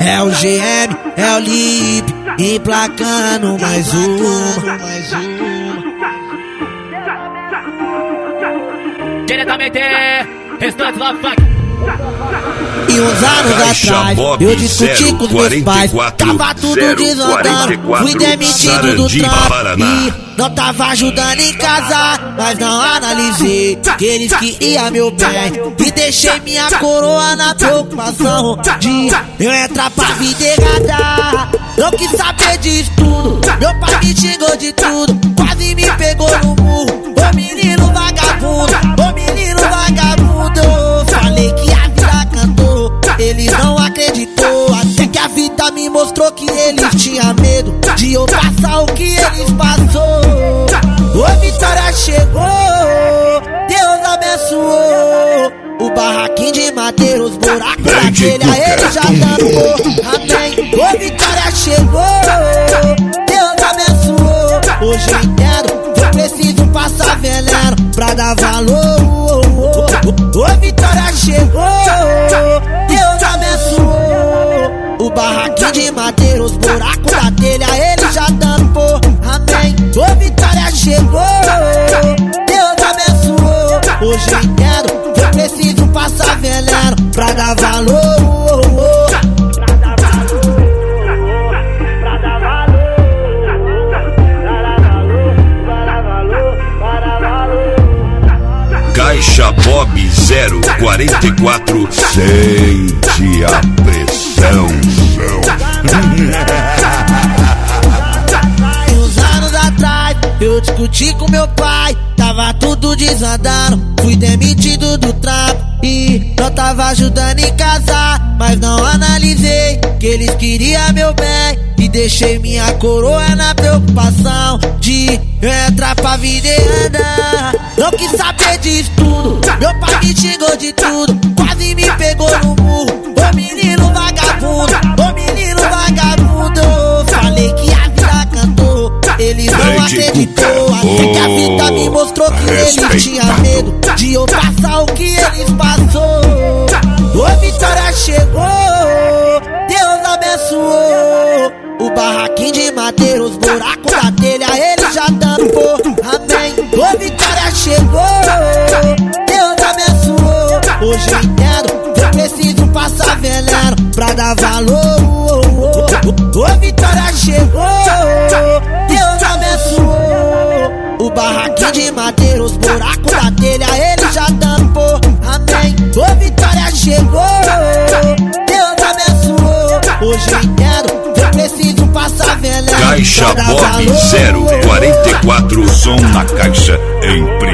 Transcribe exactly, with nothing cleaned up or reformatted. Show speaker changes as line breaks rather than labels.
É o G M, é o Lip, emplacando mais uma.
Diretamente, restante Love Funk.
E uns anos atrás, eu discuti com os meus pais, tava tudo desandando, fui demitido do trampo e não tava ajudando em casa, mas não analisei que eles queriam meu bem e deixei minha coroa na preocupação de eu entrar pra vida errada. Não quis saber disso tudo, meu pai me xingou de tudo, quase me pegou no murro. Ô menino vagabundo, ô menino vagabundo, falei que a vida cantou, eles não acreditou, até que a vida me mostrou que eles tinham medo de eu passar o que eles passou. Ô Vitória chegou, Deus abençoou, o barraquinho de madeira, os buracos da telha, ele já tampou, amém. Ô Vitória chegou, Deus abençoou, hoje eu entendo, eu preciso passar veneno pra dar valor. Ô Vitória chegou, Deus abençoou, o barraquinho de madeira, os buracos da telha, ele já tampou, amém. Ô Vitória chegou, Deus abençoou, hoje eu entendo, eu preciso passar veneno pra dar valor.
Caixa Bob zero quarenta e quatro, sente a pressão.
Uns anos atrás eu discuti com meu pai, tava tudo desandando, fui demitido do trampo e não tava ajudando em casa, mas não analisei que eles queriam meu bem e deixei minha coroa na preocupação de eu entrar pra vida e andar. Não quis saber disso tudo, meu pai me xingou de tudo, quase me pegou no murro. Ô menino vagabundo, ô menino vagabundo, falei que a vida cantou, eles não acreditou, até que a vida me mostrou que eles tinham medo de eu passar o que eles passou. Ô Vitória chegou, Deus abençoou, o barraquinho de madeira, os buracos da telha, ele já tampou, amém. Ô Vitória chegou, Deus abençoou, hoje eu entendo, eu preciso passar veneno pra dar valor. Ô Vitória chegou, Deus abençoou, o barraquinho de madeira, os buracos da telha, ele já tampou, amém. Ô Vitória chegou, Deus abençoou, hoje eu entendo, eu preciso passar veneno.
Caixa Bob zero quarenta e quatro, som na caixa em